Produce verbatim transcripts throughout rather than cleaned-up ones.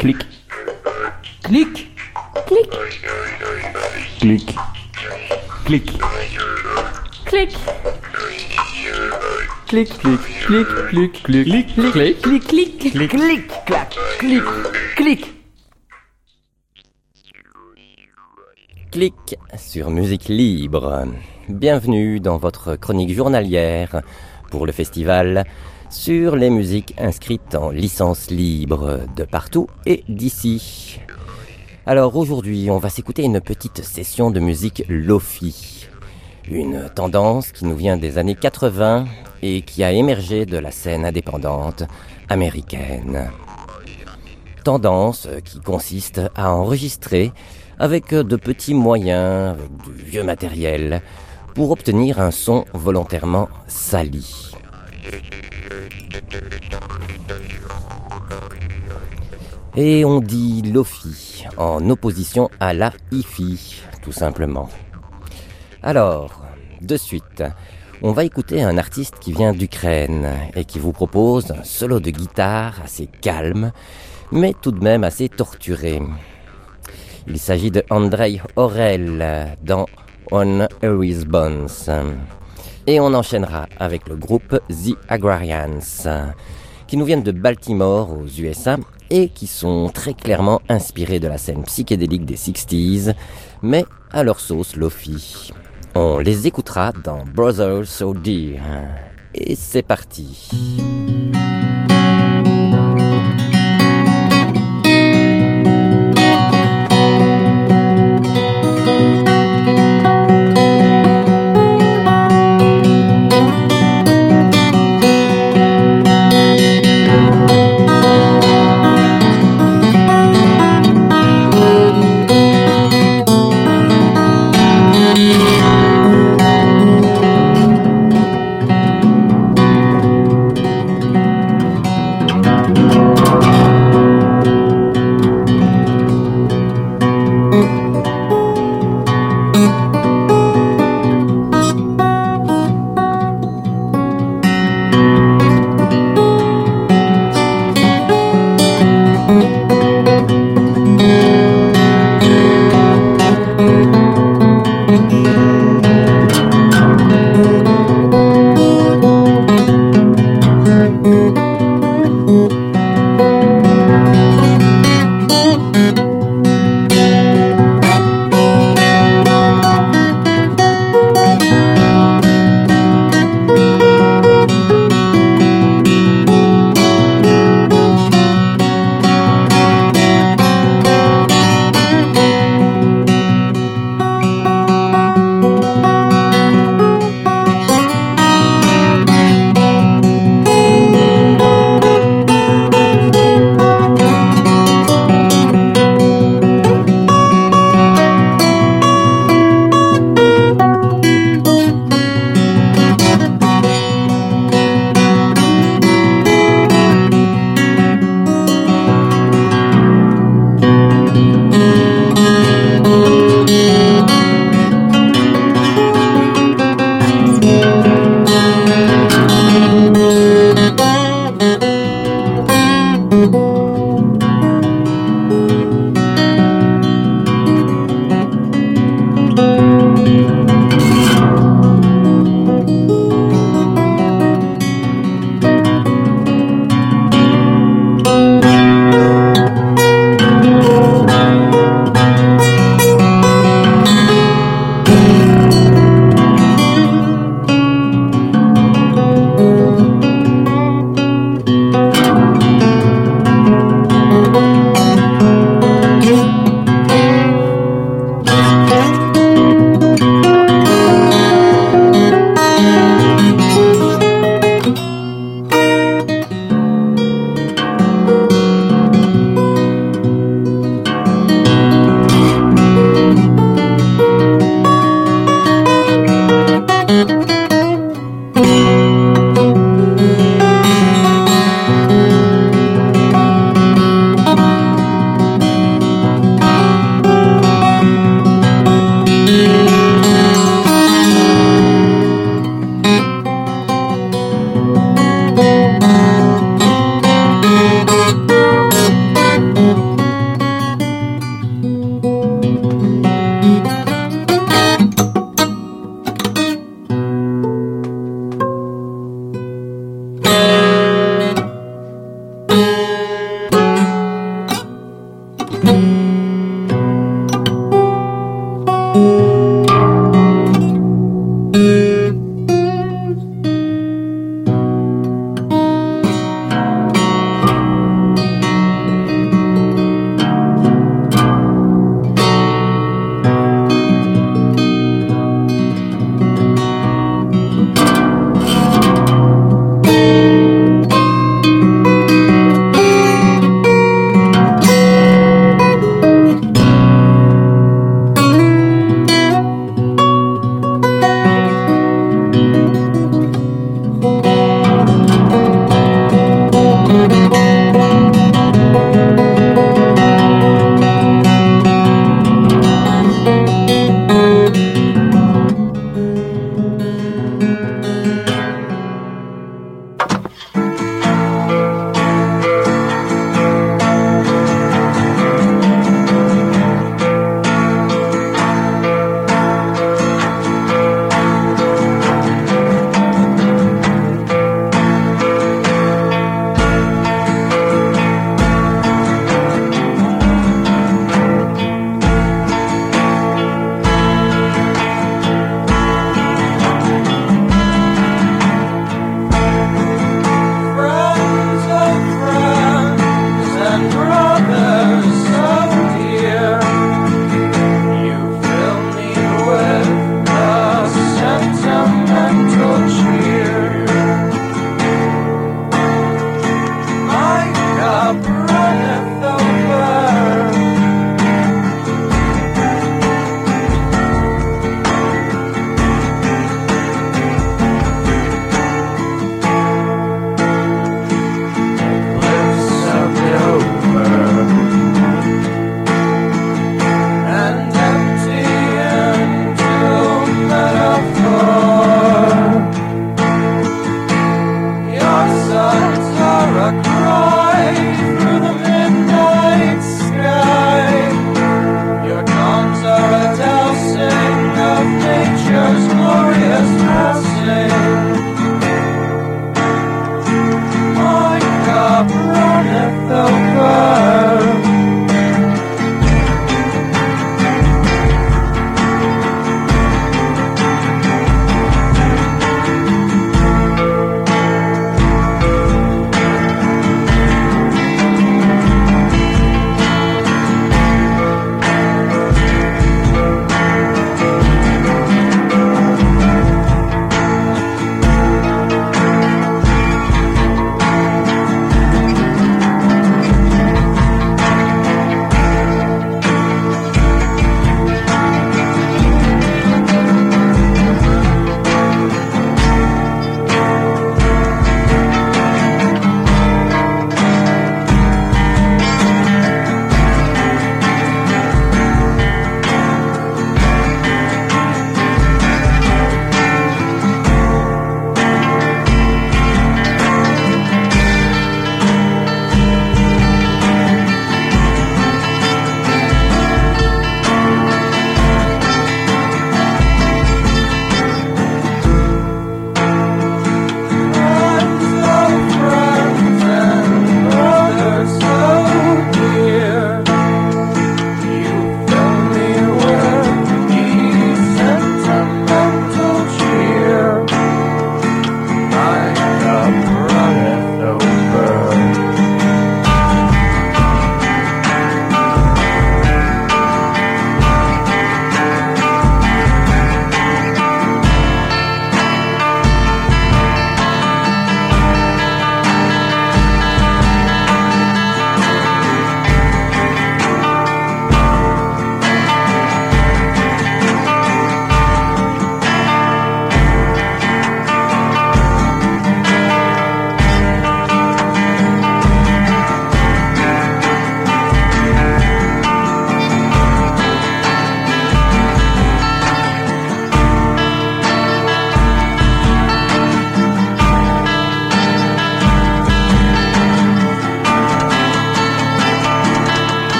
Clic. Clic. Clic. Clic. Clic. Clic. Clic, clic, clic, clic, clic, clic, clic, clic, Clic, clic, clic, clic, clac, clic, clic. Clic sur Musique Libre. Bienvenue dans votre chronique journalière pour le festival sur les musiques inscrites en licence libre de partout et d'ici. Alors aujourd'hui, on va s'écouter une petite session de musique lo-fi. Une tendance qui nous vient des années quatre-vingts et qui a émergé de la scène indépendante américaine. Tendance qui consiste à enregistrer avec de petits moyens, avec du vieux matériel, pour obtenir un son volontairement sali. Et on dit lo-fi en opposition à la hi-fi, tout simplement. Alors, de suite, on va écouter un artiste qui vient d'Ukraine et qui vous propose un solo de guitare assez calme, mais tout de même assez torturé. Il s'agit de Andrei Orel dans On Harry's Bones. Et on enchaînera avec le groupe The Agrarians, qui nous viennent de Baltimore aux U S A et qui sont très clairement inspirés de la scène psychédélique des sixties, mais à leur sauce lo-fi. On les écoutera dans Brothers So Dear. Et c'est parti.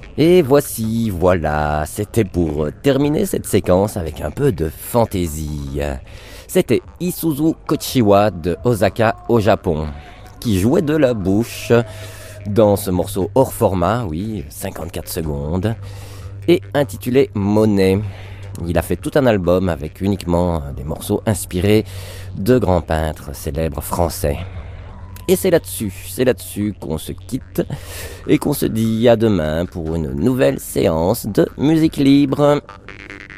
Et voici, voilà, c'était pour terminer cette séquence avec un peu de fantaisie. C'était Isuzu Kochiwa de Osaka au Japon, qui jouait de la bouche dans ce morceau hors format, oui, cinquante-quatre secondes, et intitulé Monet. Il a fait tout un album avec uniquement des morceaux inspirés de grands peintres célèbres français. Et c'est là-dessus, c'est là-dessus qu'on se quitte et qu'on se dit à demain pour une nouvelle séance de musique libre.